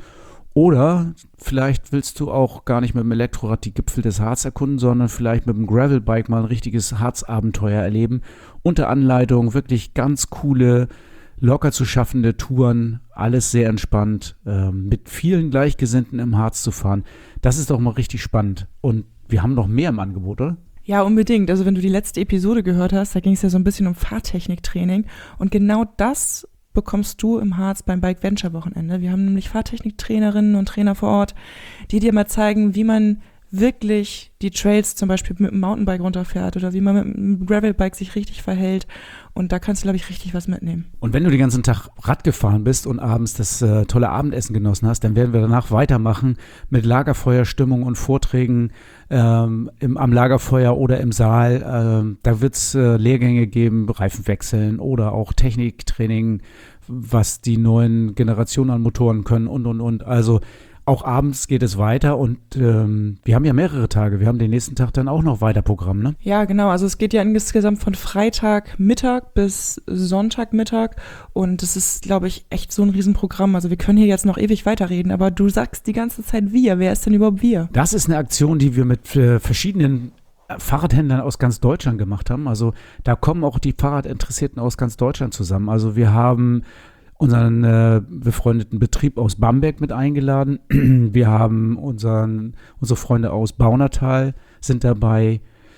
[SPEAKER 3] Oder vielleicht willst du auch gar nicht mit dem Elektrorad die Gipfel des Harz erkunden, sondern vielleicht mit dem Gravelbike mal ein richtiges Harzabenteuer erleben. Unter Anleitung wirklich ganz coole, locker zu schaffende Touren, alles sehr entspannt, äh, mit vielen Gleichgesinnten im Harz zu fahren. Das ist doch mal richtig spannend und wir haben noch mehr im Angebot, oder?
[SPEAKER 2] Ja, unbedingt. Also wenn du die letzte Episode gehört hast, da ging es ja so ein bisschen um Fahrtechniktraining und genau das bekommst du im Harz beim Bike Venture Wochenende. Wir haben nämlich Fahrtechniktrainerinnen und Trainer vor Ort, die dir mal zeigen, wie man wirklich die Trails zum Beispiel mit dem Mountainbike runterfährt oder wie man mit einem Gravelbike sich richtig verhält. Und da kannst du, glaube ich, richtig was mitnehmen.
[SPEAKER 3] Und wenn du den ganzen Tag Rad gefahren bist und abends das äh, tolle Abendessen genossen hast, dann werden wir danach weitermachen mit Lagerfeuerstimmung und Vorträgen ähm, im, am Lagerfeuer oder im Saal. Ähm, da wird es äh, Lehrgänge geben, Reifen wechseln oder auch Techniktraining, was die neuen Generationen an Motoren können und, und, und. Also auch abends geht es weiter und ähm, wir haben ja mehrere Tage. Wir haben den nächsten Tag dann auch noch weiter Programm, ne?
[SPEAKER 2] Ja, genau. Also es geht ja insgesamt von Freitagmittag bis Sonntagmittag und das ist, glaube ich, echt so ein Riesenprogramm. Also wir können hier jetzt noch ewig weiterreden, aber du sagst die ganze Zeit wir. Wer ist denn überhaupt wir?
[SPEAKER 3] Das ist eine Aktion, die wir mit äh, verschiedenen Fahrradhändlern aus ganz Deutschland gemacht haben. Also da kommen auch die Fahrradinteressierten aus ganz Deutschland zusammen. Also wir haben unseren äh, befreundeten Betrieb aus Bamberg mit eingeladen. Wir haben unseren, unsere Freunde aus Baunatal sind dabei.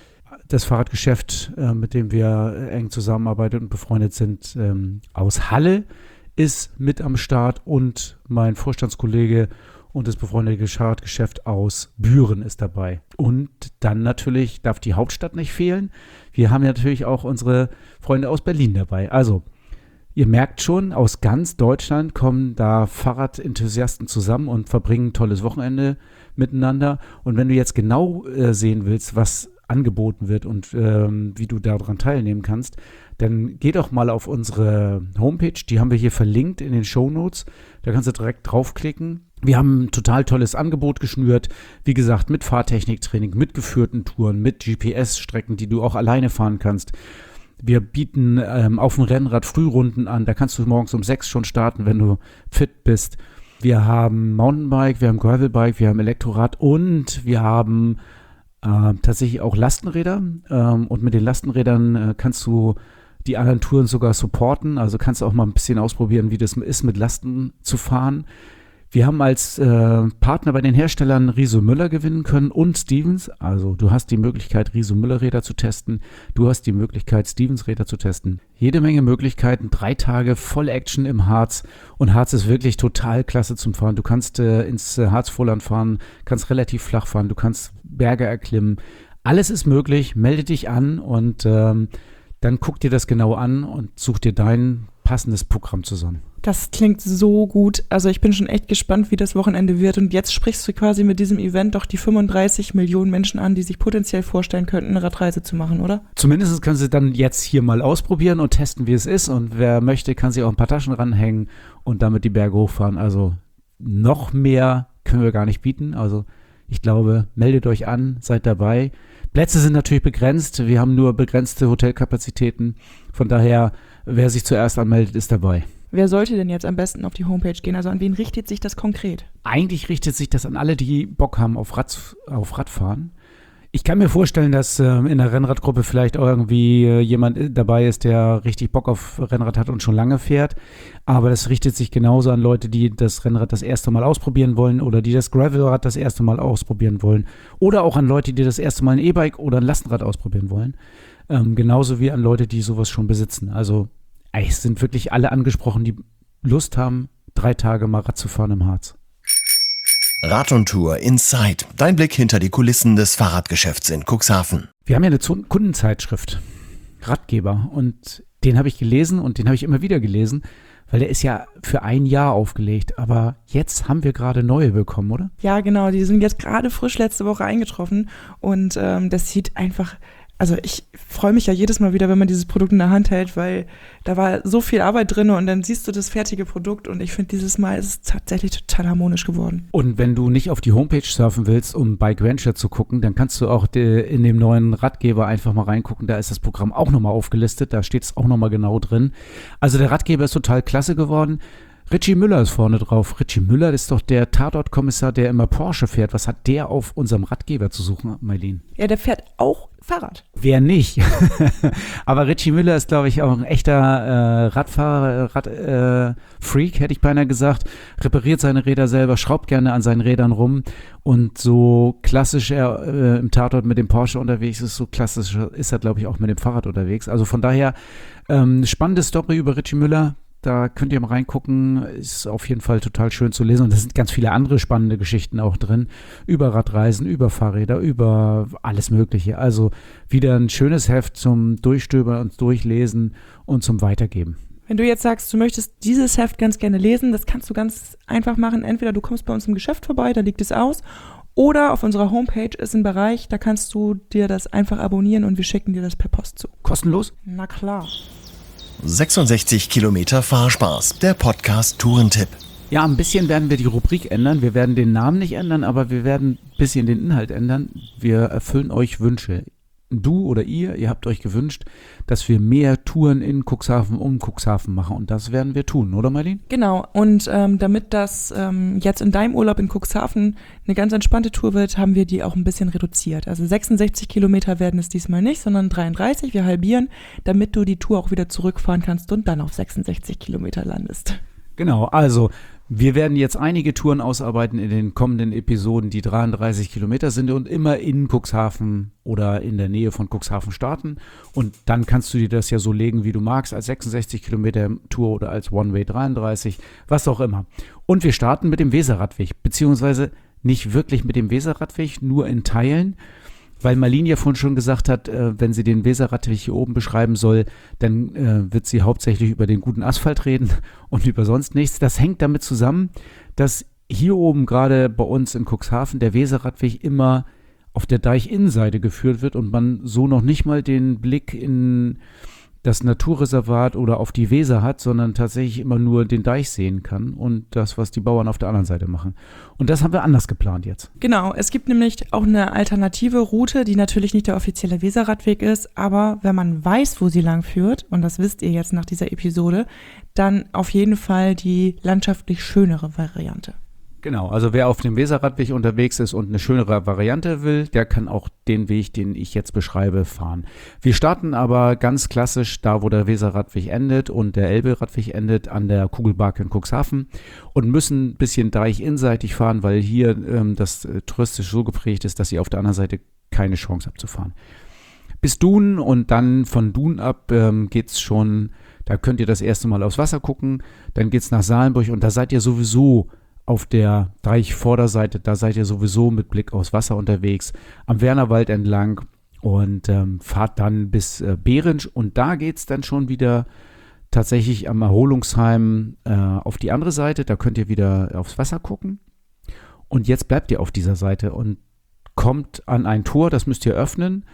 [SPEAKER 3] Das Fahrradgeschäft, äh, mit dem wir eng zusammenarbeiten und befreundet sind, ähm, aus Halle ist mit am Start und mein Vorstandskollege und das befreundete Fahrradgeschäft aus Büren ist dabei. Und dann natürlich darf die Hauptstadt nicht fehlen. Wir haben ja natürlich auch unsere Freunde aus Berlin dabei. Also ihr merkt schon, aus ganz Deutschland kommen da Fahrradenthusiasten zusammen und verbringen ein tolles Wochenende miteinander. Und wenn du jetzt genau äh, sehen willst, was angeboten wird und ähm, wie du daran teilnehmen kannst, dann geh doch mal auf unsere Homepage. Die haben wir hier verlinkt in den Shownotes. Da kannst du direkt draufklicken. Wir haben ein total tolles Angebot geschnürt. Wie gesagt, mit Fahrtechniktraining, mit geführten Touren, mit G P S-Strecken, die du auch alleine fahren kannst. Wir bieten ähm, auf dem Rennrad Frührunden an. Da kannst du morgens um sechs schon starten, wenn du fit bist. Wir haben Mountainbike, wir haben Gravelbike, wir haben Elektrorad und wir haben äh, tatsächlich auch Lastenräder. Ähm, und mit den Lastenrädern äh, kannst du die anderen Touren sogar supporten. Also kannst du auch mal ein bisschen ausprobieren, wie das ist, mit Lasten zu fahren. Wir haben als äh, Partner bei den Herstellern Riso Müller gewinnen können und Stevens. Also du hast die Möglichkeit, Riso Müller Räder zu testen. Du hast die Möglichkeit, Stevens Räder zu testen. Jede Menge Möglichkeiten, drei Tage voll Action im Harz. Und Harz ist wirklich total klasse zum Fahren. Du kannst äh, ins äh, Harzvorland fahren, kannst relativ flach fahren, du kannst Berge erklimmen. Alles ist möglich. Melde dich an und ähm, dann guck dir das genau an und such dir dein passendes Programm zusammen.
[SPEAKER 2] Das klingt so gut. Also ich bin schon echt gespannt, wie das Wochenende wird. Und jetzt sprichst du quasi mit diesem Event doch die fünfunddreißig Millionen Menschen an, die sich potenziell vorstellen könnten, eine Radreise zu machen, oder?
[SPEAKER 3] Zumindest können sie dann jetzt hier mal ausprobieren und testen, wie es ist. Und wer möchte, kann sich auch ein paar Taschen ranhängen und damit die Berge hochfahren. Also noch mehr können wir gar nicht bieten. Also ich glaube, meldet euch an, seid dabei. Plätze sind natürlich begrenzt. Wir haben nur begrenzte Hotelkapazitäten. Von daher, wer sich zuerst anmeldet, ist dabei.
[SPEAKER 2] Wer sollte denn jetzt am besten auf die Homepage gehen? Also an wen richtet sich das konkret?
[SPEAKER 3] Eigentlich richtet sich das an alle, die Bock haben auf, Rad, auf Radfahren. Ich kann mir vorstellen, dass äh, in der Rennradgruppe vielleicht auch irgendwie äh, jemand dabei ist, der richtig Bock auf Rennrad hat und schon lange fährt. Aber das richtet sich genauso an Leute, die das Rennrad das erste Mal ausprobieren wollen oder die das Gravelrad das erste Mal ausprobieren wollen. Oder auch an Leute, die das erste Mal ein E-Bike oder ein Lastenrad ausprobieren wollen. Ähm, genauso wie an Leute, die sowas schon besitzen. Also es sind wirklich alle angesprochen, die Lust haben, drei Tage mal Rad zu fahren im Harz.
[SPEAKER 1] Rad und Tour Inside. Dein Blick hinter die Kulissen des Fahrradgeschäfts in Cuxhaven.
[SPEAKER 3] Wir haben ja eine Kundenzeitschrift, Radgeber, und den habe ich gelesen und den habe ich immer wieder gelesen, weil der ist ja für ein Jahr aufgelegt. Aber jetzt haben wir gerade neue bekommen, oder?
[SPEAKER 2] Ja, genau. Die sind jetzt gerade frisch letzte Woche eingetroffen und ähm, das sieht einfach... Also ich freue mich ja jedes Mal wieder, wenn man dieses Produkt in der Hand hält, weil da war so viel Arbeit drin und dann siehst du das fertige Produkt und ich finde, dieses Mal ist es tatsächlich total harmonisch geworden.
[SPEAKER 3] Und wenn du nicht auf die Homepage surfen willst, um Bike Venture zu gucken, dann kannst du auch de, in dem neuen Radgeber einfach mal reingucken. Da ist das Programm auch nochmal aufgelistet, da steht es auch nochmal genau drin. Also der Radgeber ist total klasse geworden. Richie Müller ist vorne drauf. Richie Müller ist doch der Tatortkommissar, der immer Porsche fährt. Was hat der auf unserem Ratgeber zu suchen, Maylene?
[SPEAKER 2] Ja, der fährt auch Fahrrad.
[SPEAKER 3] Wer nicht? Aber Richie Müller ist, glaube ich, auch ein echter äh, Radfahrer, Radfreak, äh, hätte ich beinahe gesagt. Repariert seine Räder selber, schraubt gerne an seinen Rädern rum. Und so klassisch er äh, im Tatort mit dem Porsche unterwegs ist, so klassisch ist er, glaube ich, auch mit dem Fahrrad unterwegs. Also von daher, ähm, spannende Story über Richie Müller. Da könnt ihr mal reingucken, ist auf jeden Fall total schön zu lesen. Und da sind ganz viele andere spannende Geschichten auch drin. Über Radreisen, über Fahrräder, über alles Mögliche. Also wieder ein schönes Heft zum Durchstöbern und Durchlesen und zum Weitergeben.
[SPEAKER 2] Wenn du jetzt sagst, du möchtest dieses Heft ganz gerne lesen, das kannst du ganz einfach machen. Entweder du kommst bei uns im Geschäft vorbei, da liegt es aus. Oder auf unserer Homepage ist ein Bereich, da kannst du dir das einfach abonnieren und wir schicken dir das per Post zu.
[SPEAKER 3] Kostenlos?
[SPEAKER 2] Na klar.
[SPEAKER 1] sechsundsechzig Kilometer Fahrspaß, der Podcast Tourentipp.
[SPEAKER 3] Ja, ein bisschen werden wir die Rubrik ändern. Wir werden den Namen nicht ändern, aber wir werden ein bisschen den Inhalt ändern. Wir erfüllen euch Wünsche. Du oder ihr, ihr habt euch gewünscht, dass wir mehr Touren in Cuxhaven, um Cuxhaven machen. Und das werden wir tun, oder Maylene?
[SPEAKER 2] Genau. Und ähm, damit das ähm, jetzt in deinem Urlaub in Cuxhaven eine ganz entspannte Tour wird, haben wir die auch ein bisschen reduziert. Also sechsundsechzig Kilometer werden es diesmal nicht, sondern dreiunddreißig. Wir halbieren, damit du die Tour auch wieder zurückfahren kannst und dann auf sechsundsechzig Kilometer landest.
[SPEAKER 3] Genau, also wir werden jetzt einige Touren ausarbeiten in den kommenden Episoden, die dreiunddreißig Kilometer sind und immer in Cuxhaven oder in der Nähe von Cuxhaven starten. Und dann kannst du dir das ja so legen, wie du magst, als sechsundsechzig Kilometer Tour oder als One-Way dreiunddreißig, was auch immer. Und wir starten mit dem Weserradweg, beziehungsweise nicht wirklich mit dem Weserradweg, nur in Teilen. Weil Maylene ja vorhin schon gesagt hat, äh, wenn sie den Weserradweg hier oben beschreiben soll, dann äh, wird sie hauptsächlich über den guten Asphalt reden und über sonst nichts. Das hängt damit zusammen, dass hier oben gerade bei uns in Cuxhaven der Weserradweg immer auf der Deichinnenseite geführt wird und man so noch nicht mal den Blick in das Naturreservat oder auf die Weser hat, sondern tatsächlich immer nur den Deich sehen kann und das, was die Bauern auf der anderen Seite machen. Und das haben wir anders geplant jetzt.
[SPEAKER 2] Genau, es gibt nämlich auch eine alternative Route, die natürlich nicht der offizielle Weserradweg ist, aber wenn man weiß, wo sie lang führt, und das wisst ihr jetzt nach dieser Episode, dann auf jeden Fall die landschaftlich schönere Variante.
[SPEAKER 3] Genau, also wer auf dem Weserradweg unterwegs ist und eine schönere Variante will, der kann auch den Weg, den ich jetzt beschreibe, fahren. Wir starten aber ganz klassisch da, wo der Weserradweg endet und der Elbe-Radweg endet, an der Kugelbarke in Cuxhaven und müssen ein bisschen deichinseitig fahren, weil hier ähm, das äh, touristisch so geprägt ist, dass ihr auf der anderen Seite keine Chance habt zu fahren. Bis Dun und dann von Dun ab ähm, geht's schon, da könnt ihr das erste Mal aufs Wasser gucken, dann geht's nach Salenburg und da seid ihr sowieso auf der Deichvorderseite, da seid ihr sowieso mit Blick aufs Wasser unterwegs, am Wernerwald entlang und ähm, fahrt dann bis äh, Behrensch und da geht es dann schon wieder tatsächlich am Erholungsheim äh, auf die andere Seite, da könnt ihr wieder aufs Wasser gucken und jetzt bleibt ihr auf dieser Seite und kommt an ein Tor, das müsst ihr öffnen.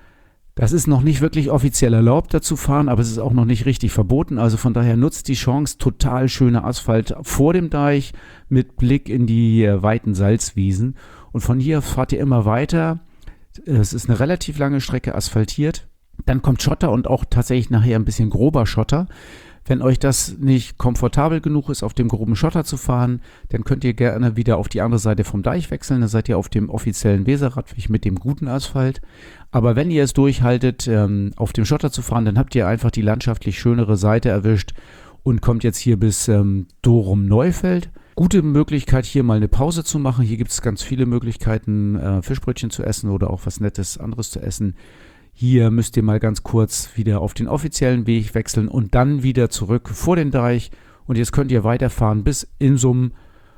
[SPEAKER 3] Das ist noch nicht wirklich offiziell erlaubt, da zu fahren, aber es ist auch noch nicht richtig verboten. Also von daher nutzt die Chance, total schöner Asphalt vor dem Deich mit Blick in die äh, weiten Salzwiesen. Und von hier fahrt ihr immer weiter. Es ist eine relativ lange Strecke asphaltiert. Dann kommt Schotter und auch tatsächlich nachher ein bisschen grober Schotter. Wenn euch das nicht komfortabel genug ist, auf dem groben Schotter zu fahren, dann könnt ihr gerne wieder auf die andere Seite vom Deich wechseln. Da seid ihr auf dem offiziellen Weserradweg mit dem guten Asphalt. Aber wenn ihr es durchhaltet, ähm, auf dem Schotter zu fahren, dann habt ihr einfach die landschaftlich schönere Seite erwischt und kommt jetzt hier bis ähm, Dorum-Neufeld. Gute Möglichkeit, hier mal eine Pause zu machen. Hier gibt es ganz viele Möglichkeiten, äh, Fischbrötchen zu essen oder auch was Nettes anderes zu essen. Hier müsst ihr mal ganz kurz wieder auf den offiziellen Weg wechseln und dann wieder zurück vor den Deich. Und jetzt könnt ihr weiterfahren bis Insum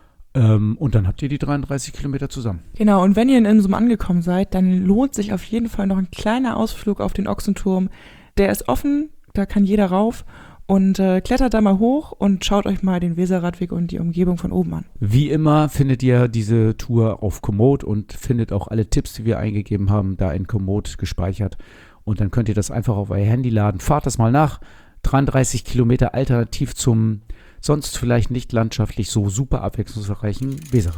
[SPEAKER 3] ähm, und dann habt ihr die dreiunddreißig Kilometer zusammen.
[SPEAKER 2] Genau, und wenn ihr in Insum angekommen seid, dann lohnt sich auf jeden Fall noch ein kleiner Ausflug auf den Ochsenturm. Der ist offen, da kann jeder rauf. Und äh, klettert da mal hoch und schaut euch mal den Weserradweg und die Umgebung von oben an.
[SPEAKER 3] Wie immer findet ihr diese Tour auf Komoot und findet auch alle Tipps, die wir eingegeben haben, da in Komoot gespeichert. Und dann könnt ihr das einfach auf euer Handy laden. Fahrt das mal nach. dreiunddreißig Kilometer alternativ zum sonst vielleicht nicht landschaftlich so super abwechslungsreichen Weserrad.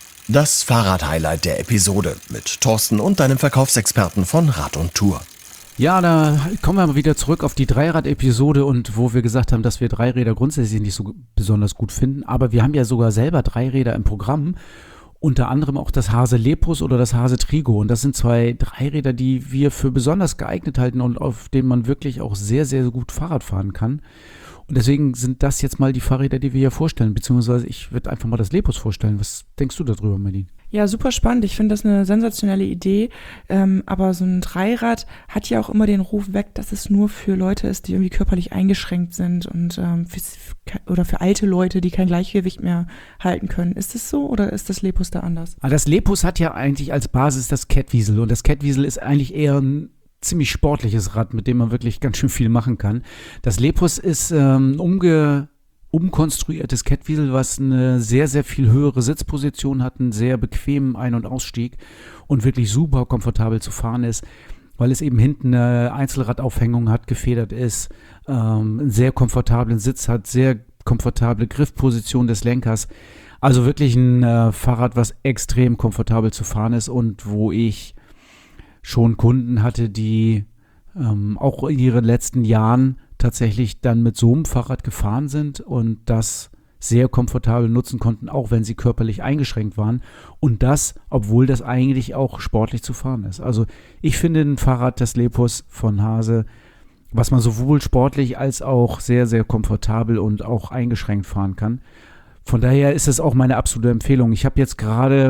[SPEAKER 1] Das Fahrrad-Highlight der Episode mit Thorsten und deinem Verkaufsexperten von Rad und Tour.
[SPEAKER 3] Ja, da kommen wir mal wieder zurück auf die Dreirad-Episode und wo wir gesagt haben, dass wir Dreiräder grundsätzlich nicht so besonders gut finden. Aber wir haben ja sogar selber Dreiräder im Programm. Unter anderem auch das Hase Lepus oder das Hase Trigo. Und das sind zwei Dreiräder, die wir für besonders geeignet halten und auf denen man wirklich auch sehr, sehr gut Fahrrad fahren kann. Und deswegen sind das jetzt mal die Fahrräder, die wir hier vorstellen. Beziehungsweise ich würde einfach mal das Lepus vorstellen. Was denkst du darüber, Marlene?
[SPEAKER 2] Ja, super spannend. Ich finde das eine sensationelle Idee. Ähm, aber so ein Dreirad hat ja auch immer den Ruf weg, dass es nur für Leute ist, die irgendwie körperlich eingeschränkt sind und ähm, für, oder für alte Leute, die kein Gleichgewicht mehr halten können. Ist das so oder ist das Lepus da anders?
[SPEAKER 3] Ah, das Lepus hat ja eigentlich als Basis das Kettwiesel. Und das Kettwiesel ist eigentlich eher ein ziemlich sportliches Rad, mit dem man wirklich ganz schön viel machen kann. Das Lepus ist ähm, umge... umkonstruiertes Kettwiesel, was eine sehr, sehr viel höhere Sitzposition hat, einen sehr bequemen Ein- und Ausstieg und wirklich super komfortabel zu fahren ist, weil es eben hinten eine Einzelradaufhängung hat, gefedert ist, ähm, einen sehr komfortablen Sitz hat, sehr komfortable Griffposition des Lenkers. Also wirklich ein äh, Fahrrad, was extrem komfortabel zu fahren ist und wo ich schon Kunden hatte, die ähm, auch in ihren letzten Jahren tatsächlich dann mit so einem Fahrrad gefahren sind und das sehr komfortabel nutzen konnten, auch wenn sie körperlich eingeschränkt waren. Und das, obwohl das eigentlich auch sportlich zu fahren ist. Also ich finde ein Fahrrad, das Lepus von Hase, was man sowohl sportlich als auch sehr, sehr komfortabel und auch eingeschränkt fahren kann. Von daher ist es auch meine absolute Empfehlung. Ich habe jetzt gerade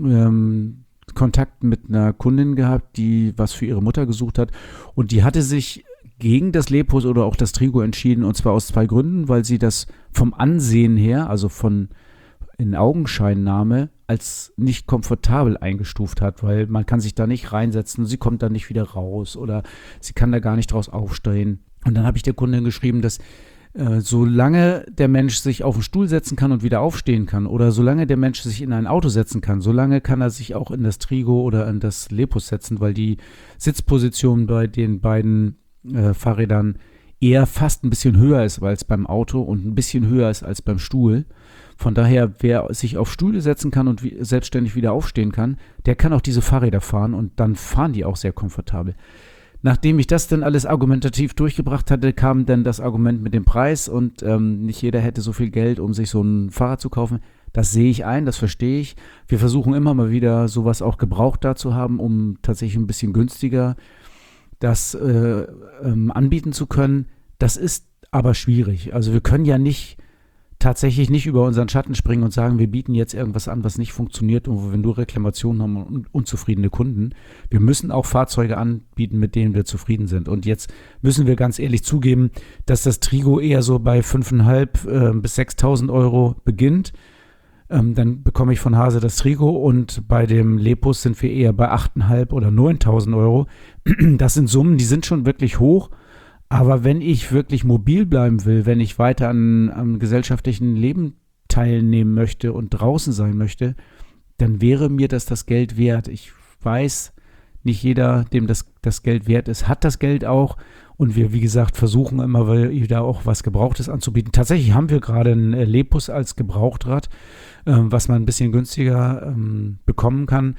[SPEAKER 3] ähm, Kontakt mit einer Kundin gehabt, die was für ihre Mutter gesucht hat und die hatte sich gegen das Lepus oder auch das Trigo entschieden und zwar aus zwei Gründen, weil sie das vom Ansehen her, also von in Augenscheinnahme, als nicht komfortabel eingestuft hat, weil man kann sich da nicht reinsetzen, sie kommt da nicht wieder raus oder sie kann da gar nicht draus aufstehen. Und dann habe ich der Kundin geschrieben, dass äh, solange der Mensch sich auf den Stuhl setzen kann und wieder aufstehen kann oder solange der Mensch sich in ein Auto setzen kann, solange kann er sich auch in das Trigo oder in das Lepus setzen, weil die Sitzposition bei den beiden Äh, Fahrrädern eher fast ein bisschen höher ist als beim Auto und ein bisschen höher ist als beim Stuhl. Von daher, wer sich auf Stühle setzen kann und wie, selbstständig wieder aufstehen kann, der kann auch diese Fahrräder fahren und dann fahren die auch sehr komfortabel. Nachdem ich das dann alles argumentativ durchgebracht hatte, kam dann das Argument mit dem Preis und ähm, nicht jeder hätte so viel Geld, um sich so ein Fahrrad zu kaufen. Das sehe ich ein, das verstehe ich. Wir versuchen immer mal wieder sowas auch gebraucht da zu haben, um tatsächlich ein bisschen günstiger das äh, ähm, anbieten zu können. Das ist aber schwierig. Also wir können ja nicht tatsächlich nicht über unseren Schatten springen und sagen, wir bieten jetzt irgendwas an, was nicht funktioniert und wo wir nur Reklamationen haben und unzufriedene Kunden. Wir müssen auch Fahrzeuge anbieten, mit denen wir zufrieden sind. Und jetzt müssen wir ganz ehrlich zugeben, dass das Trigo eher so bei fünftausendfünfhundert äh, bis sechstausend Euro beginnt. Ähm, dann bekomme ich von Hase das Trigo und bei dem Lepus sind wir eher bei achttausendfünfhundert oder neuntausend Euro. Das sind Summen, die sind schon wirklich hoch. Aber wenn ich wirklich mobil bleiben will, wenn ich weiter an, am gesellschaftlichen Leben teilnehmen möchte und draußen sein möchte, dann wäre mir das das Geld wert. Ich weiß, nicht jeder, dem das, das Geld wert ist, hat das Geld auch. Und wir, wie gesagt, versuchen immer wieder auch was Gebrauchtes anzubieten. Tatsächlich haben wir gerade ein Lepus als Gebrauchtrad, äh, was man ein bisschen günstiger ähm, bekommen kann.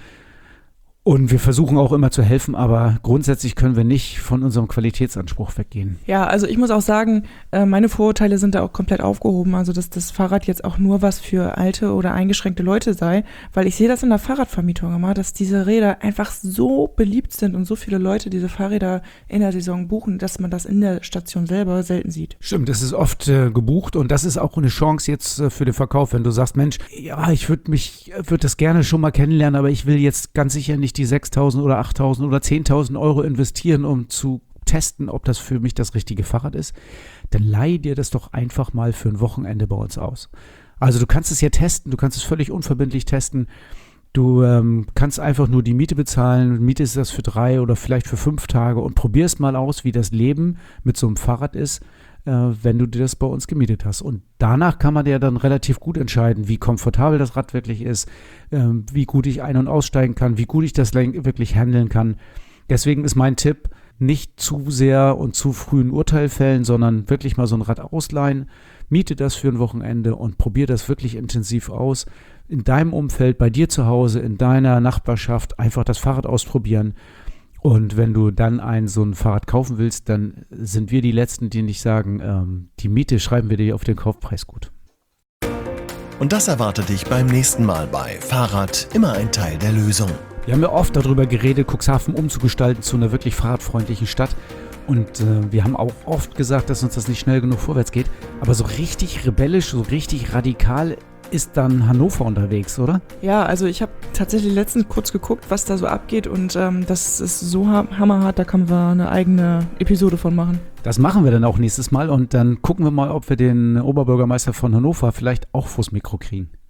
[SPEAKER 3] Und wir versuchen auch immer zu helfen, aber grundsätzlich können wir nicht von unserem Qualitätsanspruch weggehen.
[SPEAKER 2] Ja, also ich muss auch sagen, äh, meine Vorurteile sind da auch komplett aufgehoben. Also dass das Fahrrad jetzt auch nur was für alte oder eingeschränkte Leute sei, weil ich sehe das in der Fahrradvermietung immer, dass diese Räder einfach so beliebt sind und so viele Leute diese Fahrräder in der Saison buchen, dass man das in der Station selber selten sieht.
[SPEAKER 3] Stimmt, das ist oft äh, gebucht und das ist auch eine Chance jetzt äh, für den Verkauf, wenn du sagst, Mensch, ja, ich würde mich, würde das gerne schon mal kennenlernen, aber ich will jetzt ganz sicher nicht die sechstausend oder achttausend oder zehntausend Euro investieren, um zu testen, ob das für mich das richtige Fahrrad ist, dann leih dir das doch einfach mal für ein Wochenende bei uns aus. Also du kannst es ja testen, du kannst es völlig unverbindlich testen. Du ähm, kannst einfach nur die Miete bezahlen, mietest das für drei oder vielleicht für fünf Tage und probierst mal aus, wie das Leben mit so einem Fahrrad ist, wenn du dir das bei uns gemietet hast. Und danach kann man ja dann relativ gut entscheiden, wie komfortabel das Rad wirklich ist, wie gut ich ein- und aussteigen kann, wie gut ich das wirklich handeln kann. Deswegen ist mein Tipp, nicht zu sehr und zu früh ein Urteil fällen, sondern wirklich mal so ein Rad ausleihen, miete das für ein Wochenende und probier das wirklich intensiv aus. In deinem Umfeld, bei dir zu Hause, in deiner Nachbarschaft einfach das Fahrrad ausprobieren. Und wenn du dann ein so ein Fahrrad kaufen willst, dann sind wir die Letzten, die nicht sagen, ähm, die Miete schreiben wir dir auf den Kaufpreis gut.
[SPEAKER 1] Und das erwartet dich beim nächsten Mal bei Fahrrad, immer ein Teil der Lösung.
[SPEAKER 3] Wir haben ja oft darüber geredet, Cuxhaven umzugestalten zu einer wirklich fahrradfreundlichen Stadt. Und äh, wir haben auch oft gesagt, dass uns das nicht schnell genug vorwärts geht. Aber so richtig rebellisch, so richtig radikal ist dann Hannover unterwegs, oder?
[SPEAKER 2] Ja, also ich habe tatsächlich letztens kurz geguckt, was da so abgeht und ähm, das ist so ha- hammerhart, da können wir eine eigene Episode von machen.
[SPEAKER 3] Das machen wir dann auch nächstes Mal und dann gucken wir mal, ob wir den Oberbürgermeister von Hannover vielleicht auch vors Mikro kriegen.